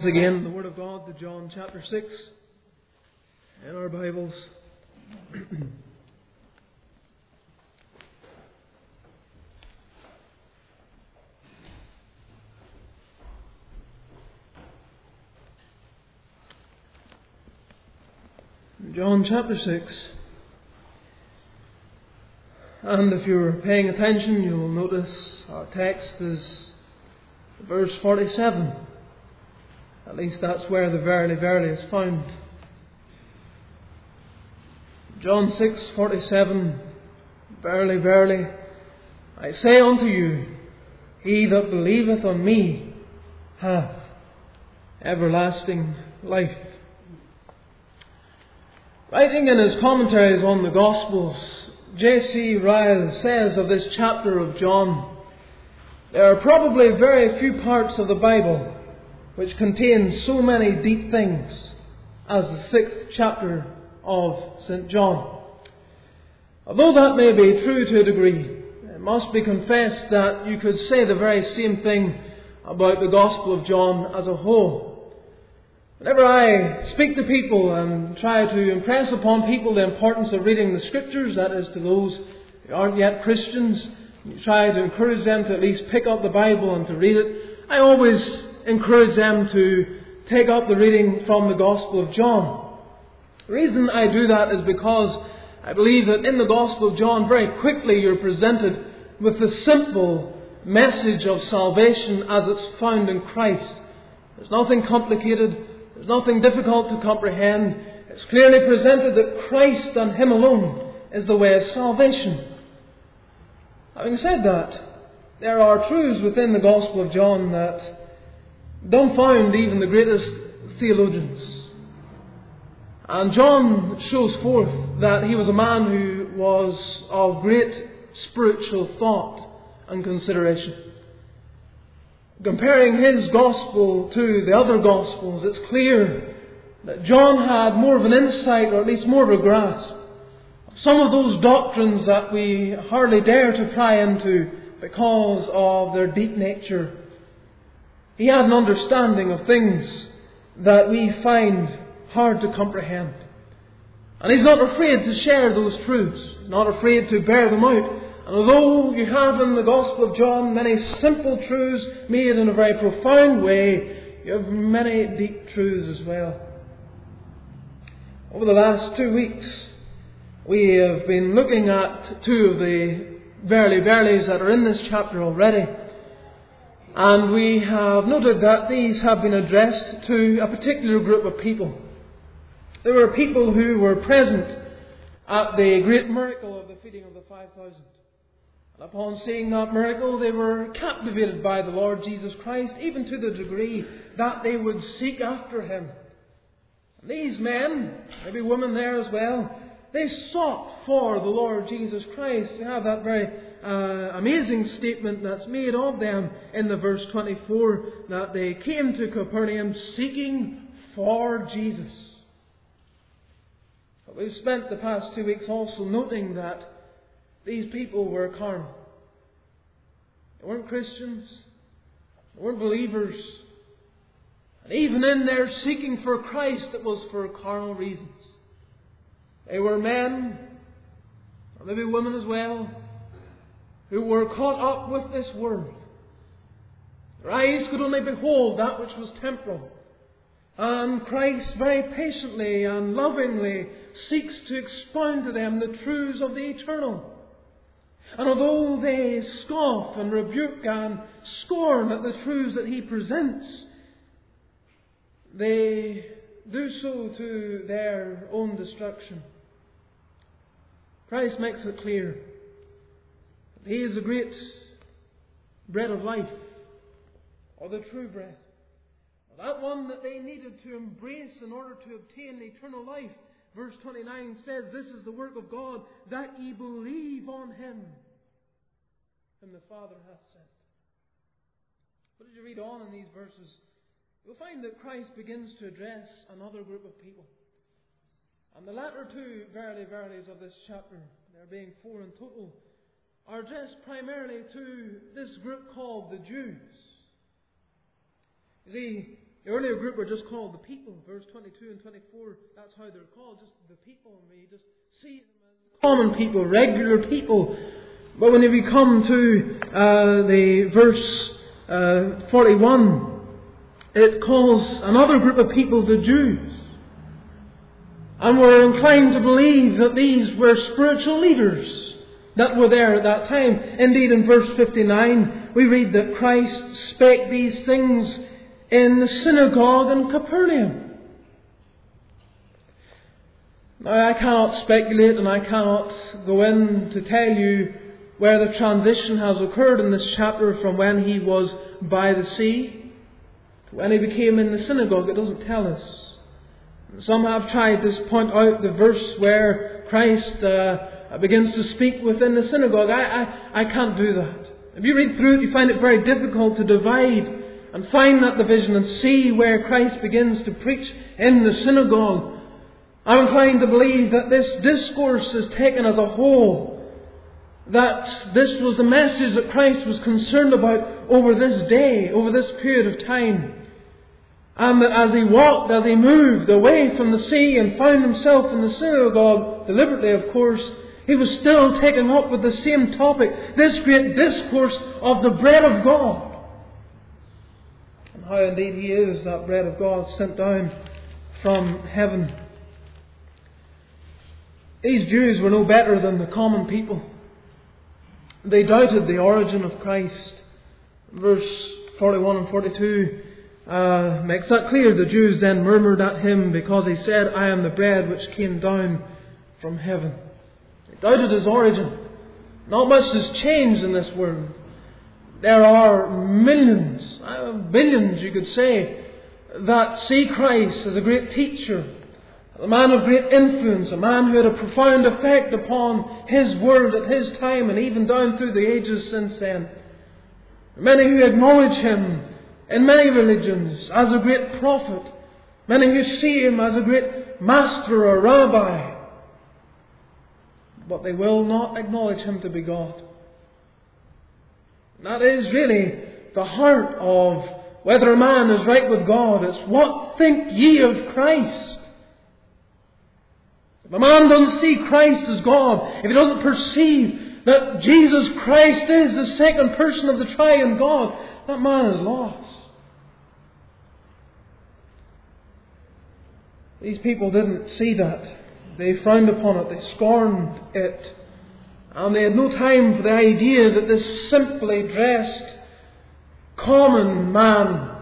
Again, the Word of God to John chapter 6 in our Bibles. John chapter 6. And if you're paying attention, you'll notice our text is verse 47. At least that's where the verily, verily is found. John 6:47. Verily, verily, I say unto you, he that believeth on me hath everlasting life. Writing in his commentaries on the Gospels, J.C. Ryle says of this chapter of John, there are probably very few parts of the Bible which contains so many deep things as the 6th chapter of St. John. Although that may be true to a degree, it must be confessed that you could say the very same thing about the Gospel of John as a whole. Whenever I speak to people and try to impress upon people the importance of reading the Scriptures, that is to those who aren't yet Christians, you try to encourage them to at least pick up the Bible and to read it, I always encourage them to take up the reading from the Gospel of John. The reason I do that is because I believe that in the Gospel of John very quickly you're presented with the simple message of salvation as it's found in Christ. There's nothing complicated, there's nothing difficult to comprehend. It's clearly presented that Christ and Him alone is the way of salvation. Having said that, there are truths within the Gospel of John that dumbfound even the greatest theologians. And John shows forth that he was a man who was of great spiritual thought and consideration. Comparing his Gospel to the other Gospels, it's clear that John had more of an insight, or at least more of a grasp, of some of those doctrines that we hardly dare to pry into because of their deep nature. He had an understanding of things that we find hard to comprehend. And he's not afraid to share those truths, not afraid to bear them out. And although you have in the Gospel of John many simple truths made in a very profound way, you have many deep truths as well. Over the last 2 weeks, we have been looking at two of the verily, verilies that are in this chapter already. And we have noted that these have been addressed to a particular group of people. There were people who were present at the great miracle of the feeding of the 5,000. And upon seeing that miracle, they were captivated by the Lord Jesus Christ, even to the degree that they would seek after Him. And these men, maybe women there as well, they sought for the Lord Jesus Christ. You have that very amazing statement that's made of them in the verse 24, that they came to Capernaum seeking for Jesus. But we've spent the past 2 weeks also noting that these people were carnal. They weren't Christians. They weren't believers. And even in their seeking for Christ, it was for carnal reasons. They were men, or maybe women as well, who were caught up with this world. Their eyes could only behold that which was temporal. And Christ very patiently and lovingly seeks to expound to them the truths of the eternal. And although they scoff and rebuke and scorn at the truths that He presents, they do so to their own destruction. Christ makes it clear that He is the great bread of life, or the true bread. That one that they needed to embrace in order to obtain eternal life. Verse 29 says, "This is the work of God, that ye believe on Him whom the Father hath sent." But as you read on in these verses, you'll find that Christ begins to address another group of people. And the latter two verily, verilies of this chapter, there being 4 in total, are addressed primarily to this group called the Jews. You see, The earlier group were just called the people. Verse 22 and 24, that's how they're called, just the people. And we just see them as common people, regular people. But when we come to the verse 41, it calls another group of people the Jews. And we're inclined to believe that these were spiritual leaders that were there at that time. Indeed, in verse 59, we read that Christ spake these things in the synagogue in Capernaum. Now, I cannot speculate and I cannot go in to tell you where the transition has occurred in this chapter from when he was by the sea to when he became in the synagogue. It doesn't tell us. Some have tried to point out the verse where Christ begins to speak within the synagogue. I can't do that. If you read through it, you find it very difficult to divide and find that division and see where Christ begins to preach in the synagogue. I'm inclined to believe that this discourse is taken as a whole, that this was the message that Christ was concerned about over this day, over this period of time. And that as he walked, as he moved away from the sea and found himself in the synagogue, deliberately of course, he was still taking up with the same topic, this great discourse of the bread of God. And how indeed he is that bread of God sent down from heaven. These Jews were no better than the common people. They doubted the origin of Christ. Verse 41 and 42 makes that clear. The Jews then murmured at him because he said, I am the bread which came down from heaven. They doubted his origin. Not much has changed in this world. There are millions, billions you could say, that see Christ as a great teacher, a man of great influence, a man who had a profound effect upon his world at his time and even down through the ages since then. Many who acknowledge him in many religions as a great prophet. Many who see him as a great master or rabbi. But they will not acknowledge him to be God. That is really the heart of whether a man is right with God. It's what think ye of Christ? If a man doesn't see Christ as God, if he doesn't perceive that Jesus Christ is the second person of the triune God, that man is lost. These people didn't see that. They frowned upon it. They scorned it. And they had no time for the idea that this simply dressed, common man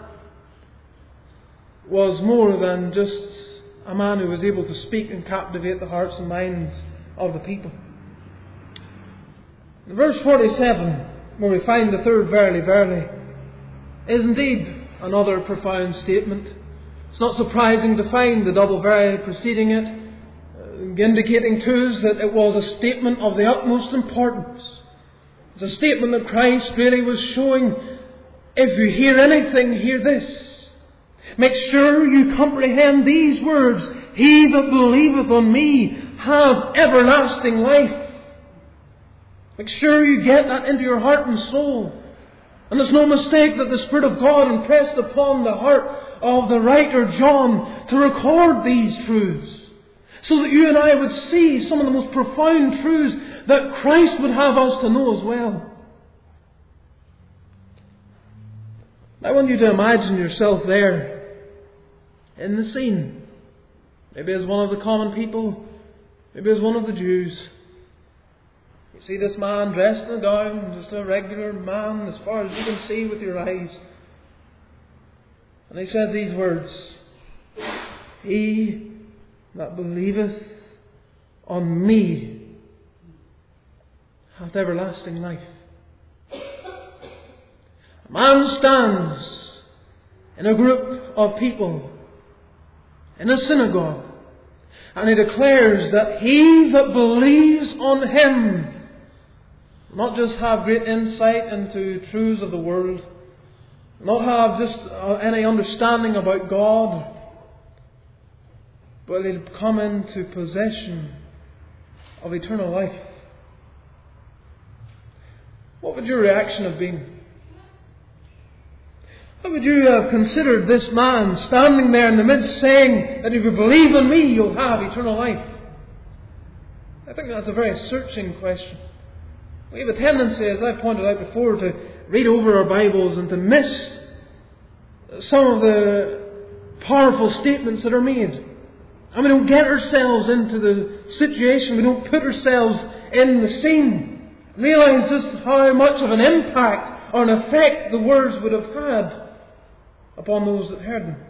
was more than just a man who was able to speak and captivate the hearts and minds of the people. In verse 47, where we find the third verily, verily, is indeed another profound statement. It's not surprising to find the double verily preceding it, indicating to us that it was a statement of the utmost importance. It's a statement that Christ really was showing, if you hear anything, hear this. Make sure you comprehend these words. He that believeth on me have everlasting life. Make sure you get that into your heart and soul. And there's no mistake that the Spirit of God impressed upon the heart of the writer John to record these truths, so that you and I would see some of the most profound truths that Christ would have us to know as well. I want you to imagine yourself there in the scene. Maybe as one of the common people, maybe as one of the Jews. You see this man dressed in a gown, just a regular man as far as you can see with your eyes. And he says these words, He that believeth on me hath everlasting life. A man stands in a group of people in a synagogue, and he declares that he that believes on him will not just have great insight into truths of the world, not have just any understanding about God, but he'll come into possession of eternal life. What would your reaction have been? How would you have considered this man standing there in the midst saying that if you believe in me, you'll have eternal life? I think that's a very searching question. We have a tendency, as I've pointed out before, to read over our Bibles and to miss some of the powerful statements that are made. And we don't get ourselves into the situation, we don't put ourselves in the scene, realize just how much of an impact or an effect the words would have had upon those that heard them.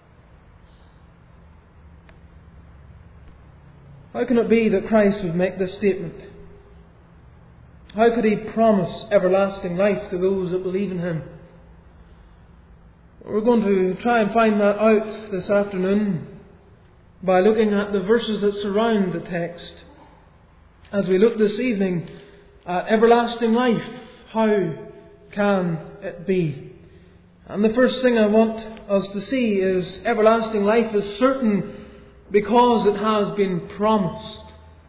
How can it be that Christ would make this statement? How could He promise everlasting life to those that believe in Him? We're going to try and find that out this afternoon by looking at the verses that surround the text. As we look this evening at everlasting life, how can it be? And the first thing I want us to see is everlasting life is certain because it has been promised.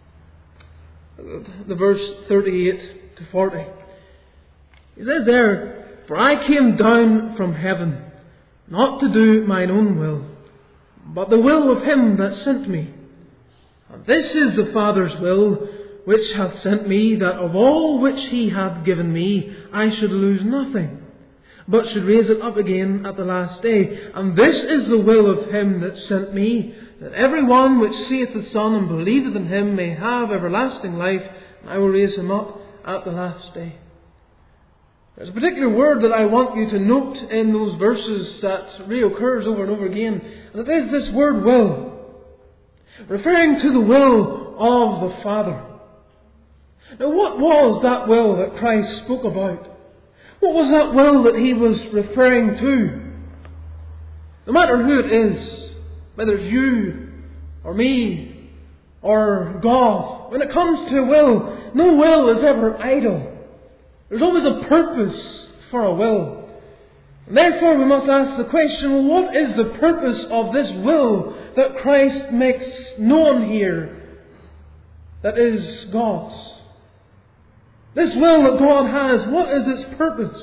The verse 38 to 40. He says there, "For I came down from heaven, not to do mine own will, but the will of Him that sent me. And this is the Father's will, which hath sent me, that of all which He hath given me, I should lose nothing, but should raise it up again at the last day. And this is the will of Him that sent me, that every one which seeth the Son and believeth in Him may have everlasting life, and I will raise him up at the last day." There's a particular word that I want you to note in those verses that reoccurs over and over again, and it is this word will, referring to the will of the Father. Now, what was that will that Christ spoke about? What was that will that He was referring to? No matter who it is, whether it's you or me or God, when it comes to a will, no will is ever idle. There's always a purpose for a will. And therefore we must ask the question, well, what is the purpose of this will that Christ makes known here that is God's? This will that God has, what is its purpose?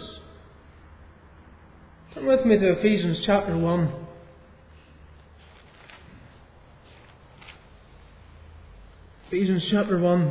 Turn with me to Ephesians chapter 1. Ephesians chapter 1.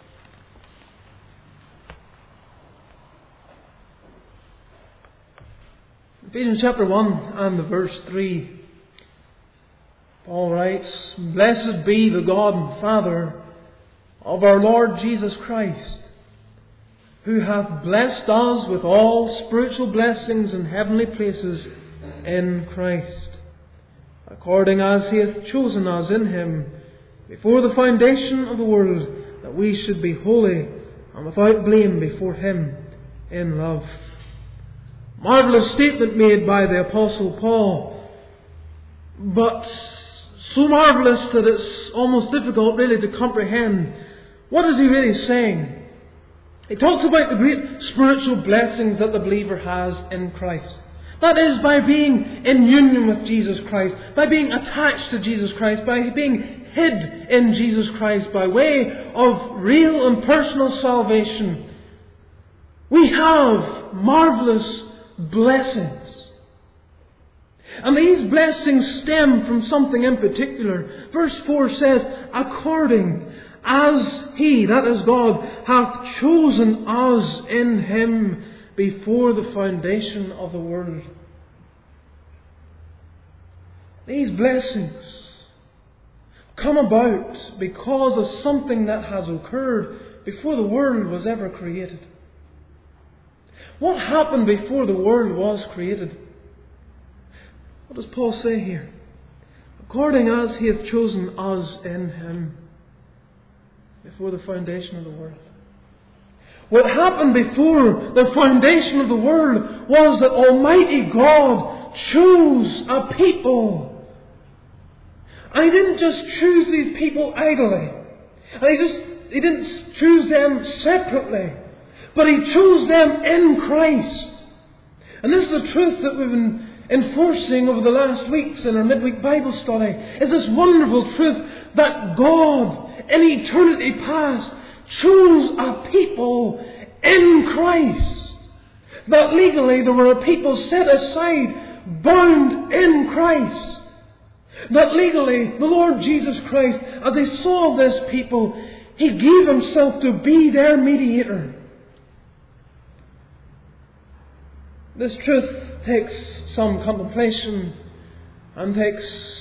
Ephesians chapter 1 and the verse 3. Paul writes, "Blessed be the God and Father of our Lord Jesus Christ, who hath blessed us with all spiritual blessings in heavenly places in Christ, according as He hath chosen us in Him before the foundation of the world, that we should be holy and without blame before Him in love." Marvellous statement made by the Apostle Paul, but so marvellous that it's almost difficult really to comprehend. What is he really saying? He talks about the great spiritual blessings that the believer has in Christ. That is, by being in union with Jesus Christ, by being attached to Jesus Christ, by being hid in Jesus Christ, by way of real and personal salvation. We have marvellous blessings. And these blessings stem from something in particular. Verse 4 says, "According as He," that is God, "hath chosen us in Him before the foundation of the world." These blessings come about because of something that has occurred before the world was ever created. What happened before the world was created? What does Paul say here? "According as He hath chosen us in Him before the foundation of the world." What happened before the foundation of the world was that Almighty God chose a people. And He didn't just choose these people idly. And He didn't choose them separately. But He chose them in Christ. And this is the truth that we've been enforcing over the last weeks in our midweek Bible study. Is this wonderful truth that God in eternity past chose a people in Christ. That legally there were a people set aside, bound in Christ. That legally the Lord Jesus Christ, as He saw this people, He gave Himself to be their mediator. This truth takes some contemplation and takes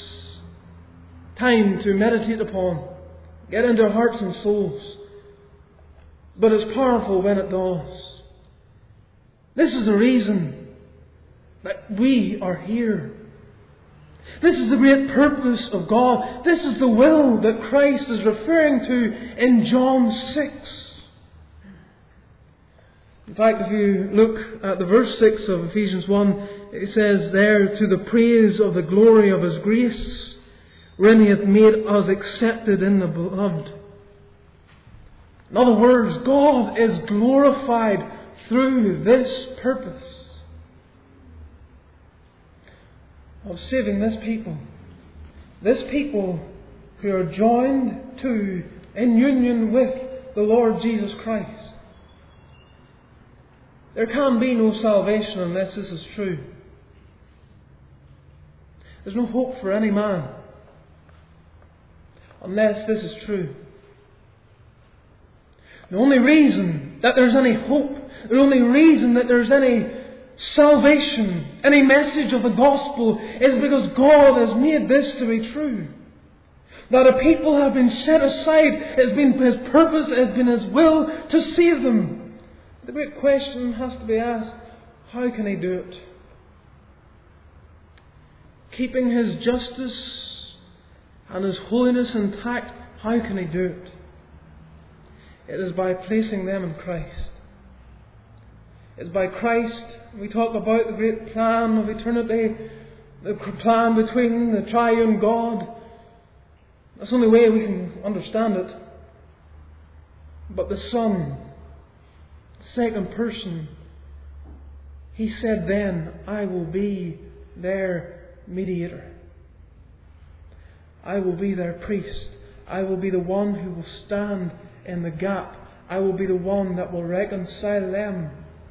time to meditate upon, get into our hearts and souls. But it's powerful when it does. This is the reason that we are here. This is the great purpose of God. This is the will that Christ is referring to in John 6. In fact, if you look at the verse 6 of Ephesians 1, it says there, to the praise of the glory of His grace, wherein He hath made us accepted in the Beloved. In other words, God is glorified through this purpose of saving this people. This people who are joined to, in union with the Lord Jesus Christ. There can be no salvation unless this is true. There's no hope for any man unless this is true. The only reason that there's any hope, the only reason that there's any salvation, any message of the gospel, is because God has made this to be true. That a people have been set aside, it has been His purpose, it has been His will to save them. The great question has to be asked, how can He do it? Keeping His justice and His holiness intact, how can He do it? It is by placing them in Christ. It's by Christ. We talk about the great plan of eternity, the plan between the triune God. That's the only way we can understand it. But the Son, second person, He said then, I will be their mediator. I will be their priest. I will be the one who will stand in the gap. I will be the one that will reconcile them.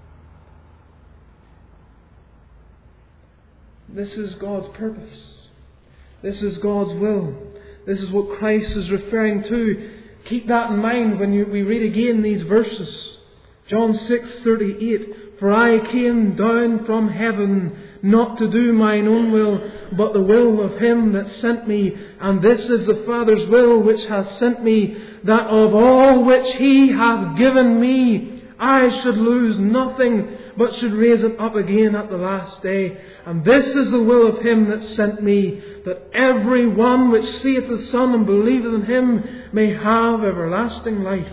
This is God's purpose. This is God's will. This is what Christ is referring to. Keep that in mind when we read again these verses. John 6:38. For I came down from heaven not to do mine own will, but the will of Him that sent me. And this is the Father's will which hath sent me, that of all which He hath given me, I should lose nothing, but should raise it up again at the last day. And this is the will of Him that sent me, that every one which seeth the Son and believeth in Him may have everlasting life.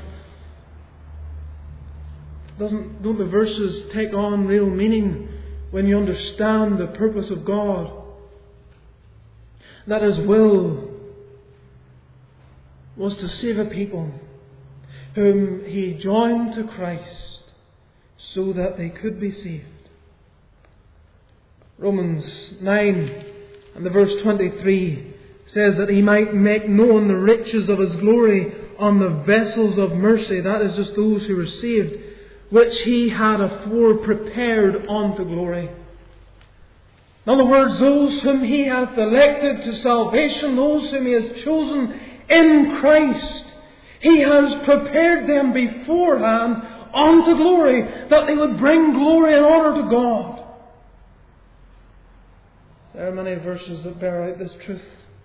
Don't the verses take on real meaning when you understand the purpose of God? That His will was to save a people whom He joined to Christ so that they could be saved. Romans 9 and the verse 23 says that He might make known the riches of His glory on the vessels of mercy. That is just those who were saved, which He had afore prepared unto glory. In other words, those whom He hath elected to salvation, those whom He has chosen in Christ, He has prepared them beforehand unto glory, that they would bring glory and honour to God. There are many verses that bear out this truth.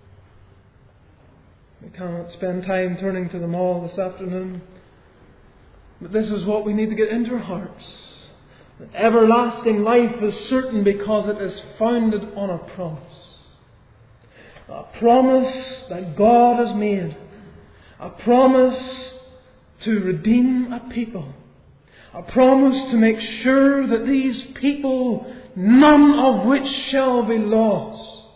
We cannot spend time turning to them all this afternoon. But this is what we need to get into our hearts. That everlasting life is certain because it is founded on a promise. A promise that God has made. A promise to redeem a people. A promise to make sure that these people, none of which shall be lost.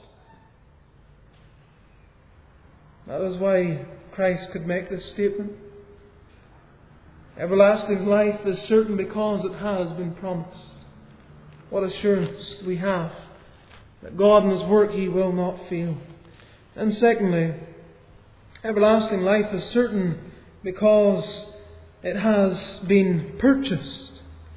That is why Christ could make this statement. Everlasting life is certain because it has been promised. What assurance we have that God in His work He will not fail. And secondly, everlasting life is certain because it has been purchased.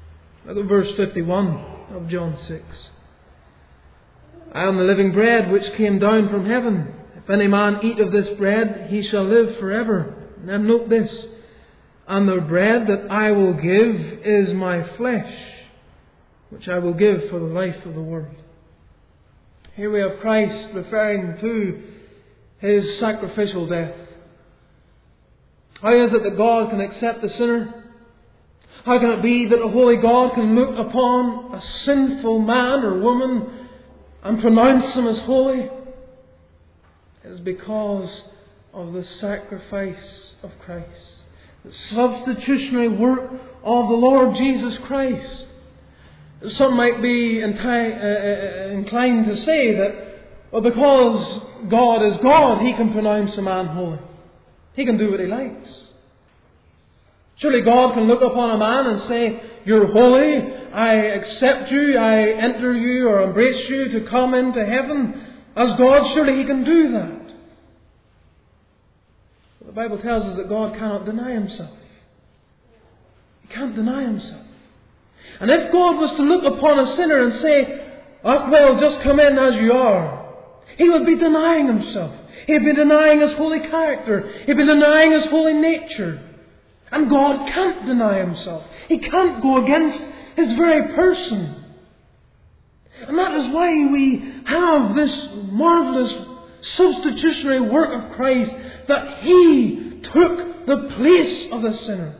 Look at verse 51 of John 6. I am the living bread which came down from heaven. If any man eat of this bread, he shall live forever. And then note this. And the bread that I will give is my flesh, which I will give for the life of the world. Here we have Christ referring to His sacrificial death. How is it that God can accept the sinner? How can it be that a holy God can look upon a sinful man or woman and pronounce them as holy? It is because of the sacrifice of Christ. The substitutionary work of the Lord Jesus Christ. Some might be inclined to say that, well, because God is God, He can pronounce a man holy. He can do what He likes. Surely God can look upon a man and say, you're holy, I accept you, I enter you or embrace you to come into heaven. As God, surely He can do that. But the Bible tells us that God cannot deny Himself. He can't deny Himself. And if God was to look upon a sinner and say, oh, well, just come in as you are, He would be denying Himself. He'd be denying His holy character. He'd be denying His holy nature. And God can't deny Himself. He can't go against His very person. And that is why we have this marvellous substitutionary work of Christ, that He took the place of the sinner.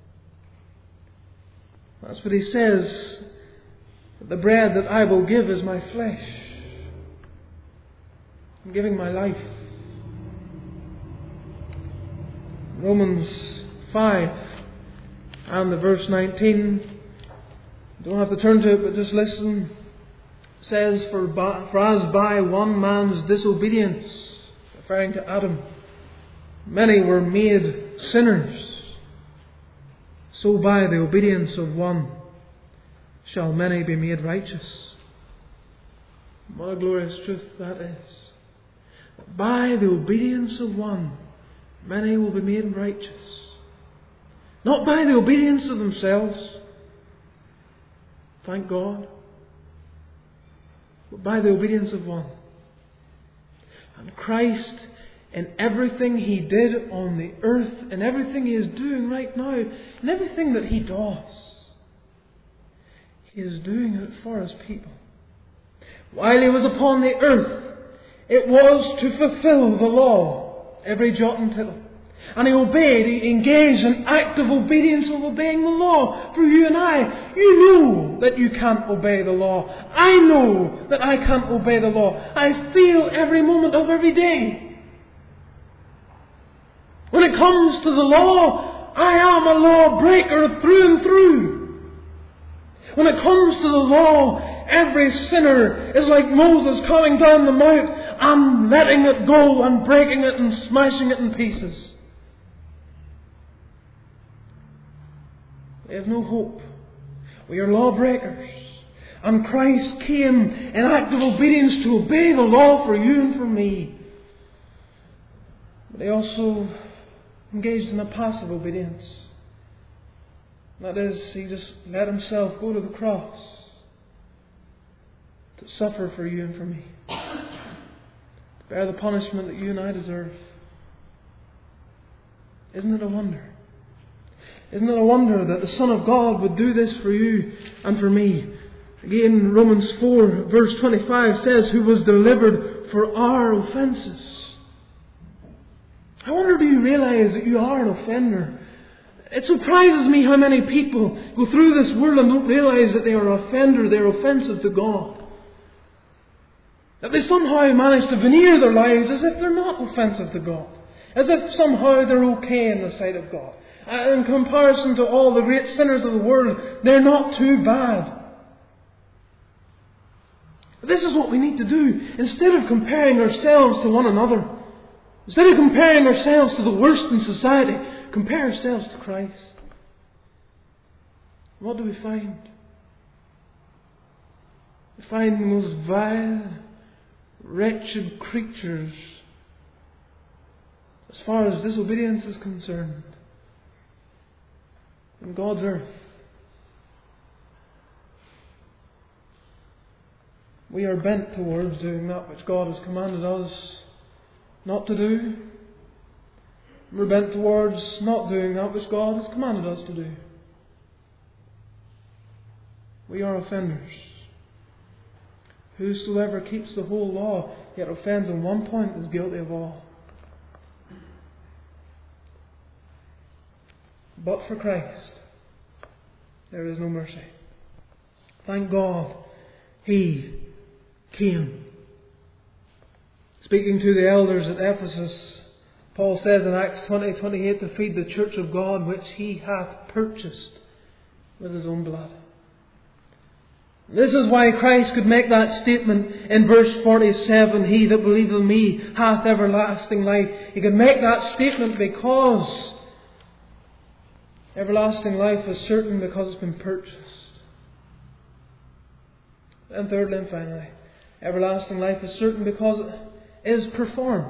That's what He says. The bread that I will give is my flesh. I'm giving my life. Romans 5 and the verse 19. Don't have to turn to it, but just listen. It says, for as by one man's disobedience, referring to Adam, many were made sinners, so by the obedience of one shall many be made righteous. What a glorious truth that is. By the obedience of one, many will be made righteous. Not by the obedience of themselves, thank God, but by the obedience of one. And Christ, in everything He did on the earth, in everything He is doing right now, in everything that He does, He is doing it for His people. While He was upon the earth, it was to fulfill the law, every jot and tittle. And He obeyed, He engaged in active obedience of obeying the law for you and I. You know that you can't obey the law. I know that I can't obey the law. I feel every moment of every day. When it comes to the law, I am a lawbreaker through and through. When it comes to the law, every sinner is like Moses coming down the mount and letting it go and breaking it and smashing it in pieces. We have no hope. We are lawbreakers. And Christ came in active obedience to obey the law for you and for me. But He also engaged in a passive obedience. That is, He just let Himself go to the cross to suffer for you and for me. To bear the punishment that you and I deserve. Isn't it a wonder? Isn't it a wonder that the Son of God would do this for you and for me? Again, Romans 4 verse 25 says, who was delivered for our offences. I wonder, do you realize that you are an offender? It surprises me how many people go through this world and don't realize that they are an offender, they are offensive to God. That they somehow manage to veneer their lives as if they're not offensive to God. As if somehow they're okay in the sight of God. In comparison to all the great sinners of the world, they're not too bad. This is what we need to do. Instead of comparing ourselves to one another, instead of comparing ourselves to the worst in society, compare ourselves to Christ. What do we find? We find the most vile, wretched creatures as far as disobedience is concerned in God's earth. We are bent towards doing that which God has commanded us not to do. We're bent towards not doing that which God has commanded us to do. We are offenders. Whosoever keeps the whole law, yet offends on one point, is guilty of all. But for Christ, there is no mercy. Thank God, He came. Speaking to the elders at Ephesus, Paul says in Acts 20:28, to feed the church of God which He hath purchased with His own blood. This is why Christ could make that statement in verse 47, He that believeth in me hath everlasting life. He could make that statement because everlasting life is certain because it's been purchased. And thirdly and finally, everlasting life is certain because it is performed.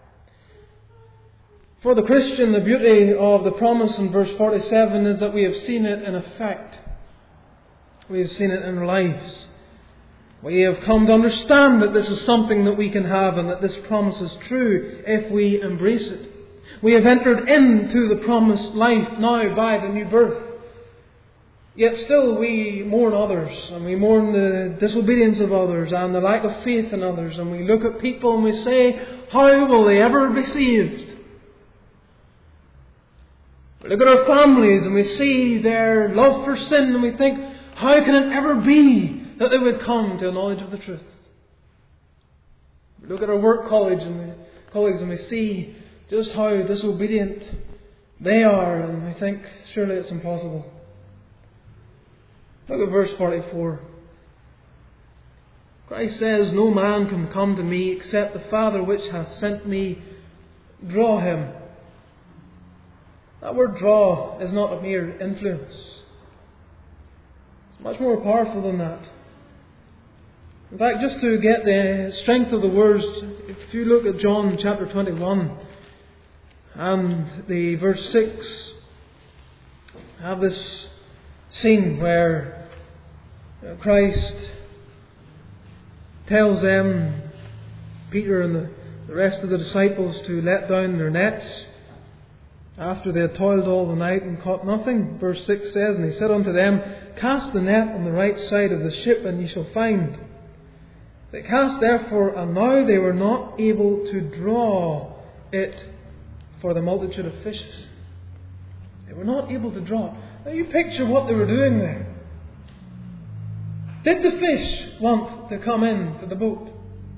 For the Christian, the beauty of the promise in verse 47 is that we have seen it in effect. We have seen it in our lives. We have come to understand that this is something that we can have and that this promise is true if we embrace it. We have entered into the promised life now by the new birth. Yet still we mourn others, and we mourn the disobedience of others and the lack of faith in others, and we look at people and we say, how will they ever be saved? We look at our families and we see their love for sin and we think, how can it ever be that they would come to a knowledge of the truth? We look at our work colleagues and we see just how disobedient they are, and we think, surely it's impossible. Look at verse 44. Christ says, no man can come to me except the Father which hath sent me draw him. That word draw is not a mere influence. It's much more powerful than that. In fact, just to get the strength of the words, if you look at John chapter 21 and the verse 6, have this scene where Christ tells them, Peter and the rest of the disciples, to let down their nets after they had toiled all the night and caught nothing. Verse 6 says, and He said unto them, cast the net on the right side of the ship, and ye shall find. They cast therefore, and now they were not able to draw it for the multitude of fishes. They were not able to draw it. Now you picture what they were doing there. Did the fish want to come into the boat?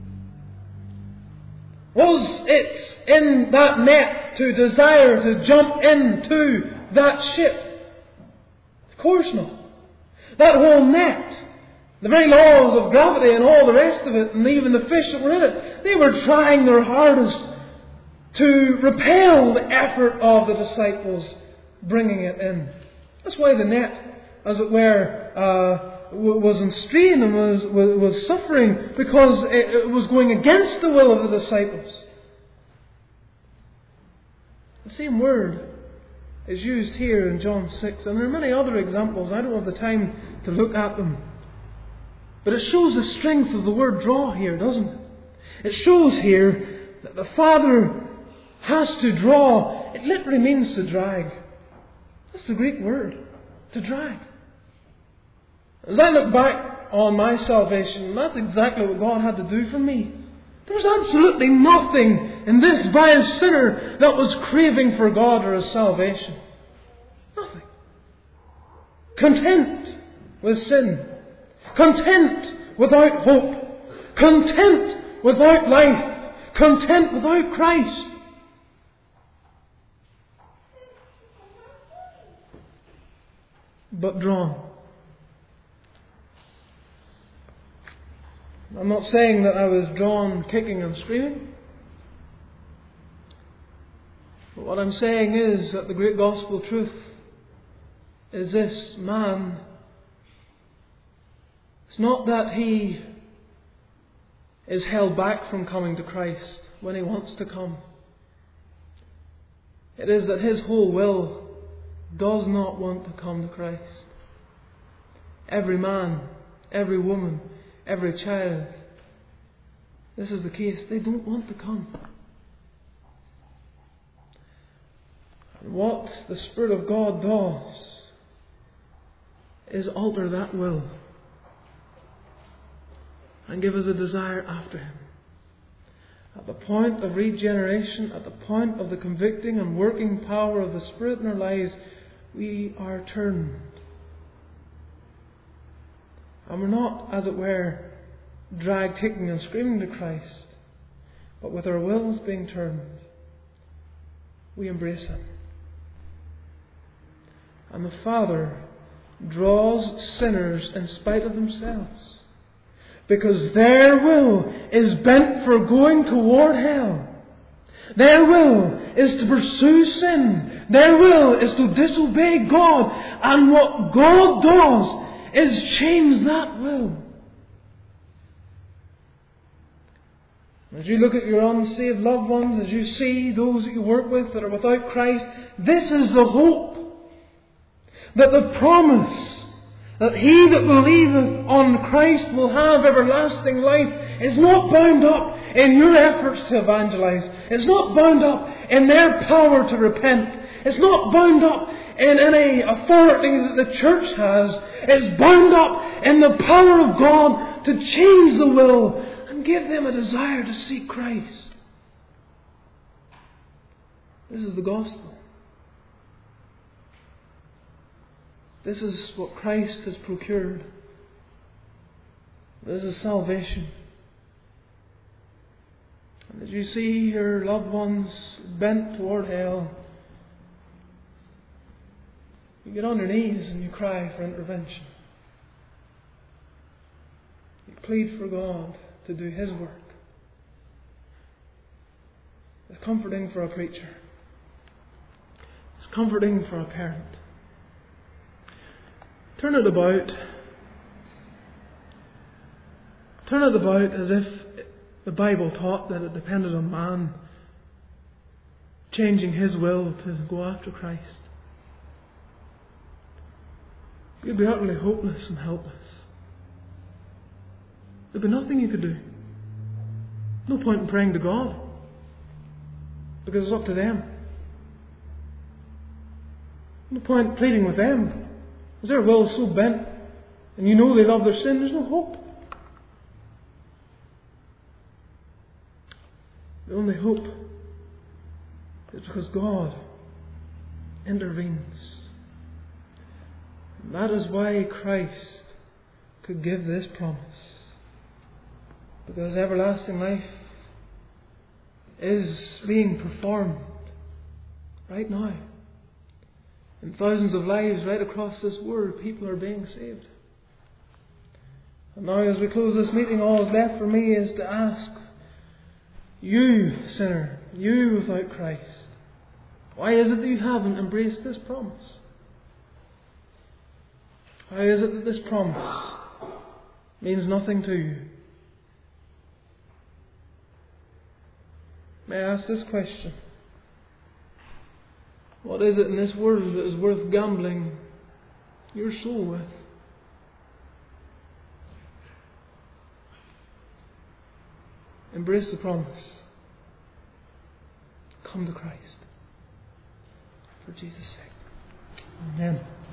Was it in that net to desire to jump into that ship? Of course not. That whole net, the very laws of gravity and all the rest of it, and even the fish that were in it, they were trying their hardest to repel the effort of the disciples bringing it in. That's why the net, as it were, was in strain and was suffering, because it was going against the will of the disciples. The same word is used here in John 6, and there are many other examples. I don't have the time to look at them. But it shows the strength of the word draw here, doesn't it? It shows here that the Father has to draw. It literally means to drag. That's the Greek word, to drag. As I look back on my salvation, that's exactly what God had to do for me. There was absolutely nothing in this vile sinner that was craving for God or His salvation. Nothing. Content with sin. Content without hope. Content without life. Content without Christ. But drawn. I'm not saying that I was drawn kicking and screaming. But what I'm saying is that the great gospel truth is this: man, it's not that he is held back from coming to Christ when he wants to come. It is that his whole will does not want to come to Christ. Every man, every woman, every child, this is the case. They don't want to come. And what the Spirit of God does is alter that will and give us a desire after Him. At the point of regeneration, at the point of the convicting and working power of the Spirit in our lives, we are turned. And we're not, as it were, dragged kicking and screaming to Christ, but with our wills being turned, we embrace Him. And the Father draws sinners in spite of themselves, because their will is bent for going toward hell. Their will is to pursue sin. Their will is to disobey God. And what God does is change that will. As you look at your unsaved loved ones, as you see those that you work with that are without Christ, this is the hope. That the promise that he that believeth on Christ will have everlasting life is not bound up in your efforts to evangelize. It's not bound up in their power to repent. It's not bound up in any authority that the church has. It's bound up in the power of God to change the will and give them a desire to seek Christ. This is the gospel. This is what Christ has procured. This is salvation. And as you see your loved ones bent toward hell, you get on your knees and you cry for intervention. You plead for God to do His work. It's comforting for a preacher. It's comforting for a parent. Turn it about. Turn it about as if the Bible taught that it depended on man changing his will to go after Christ. You'd be utterly hopeless and helpless. There'd be nothing you could do. No point in praying to God, because it's up to them. No point in pleading with them. Because their will is so bent, and you know they love their sin, there's no hope. The only hope is because God intervenes. And that is why Christ could give this promise. Because everlasting life is being performed right now. In thousands of lives right across this world, people are being saved. And now as we close this meeting, all that's left for me is to ask you, sinner, you without Christ, why is it that you haven't embraced this promise? Why is it that this promise means nothing to you? May I ask this question? What is it in this world that is worth gambling your soul with? Embrace the promise. Come to Christ. For Jesus' sake. Amen.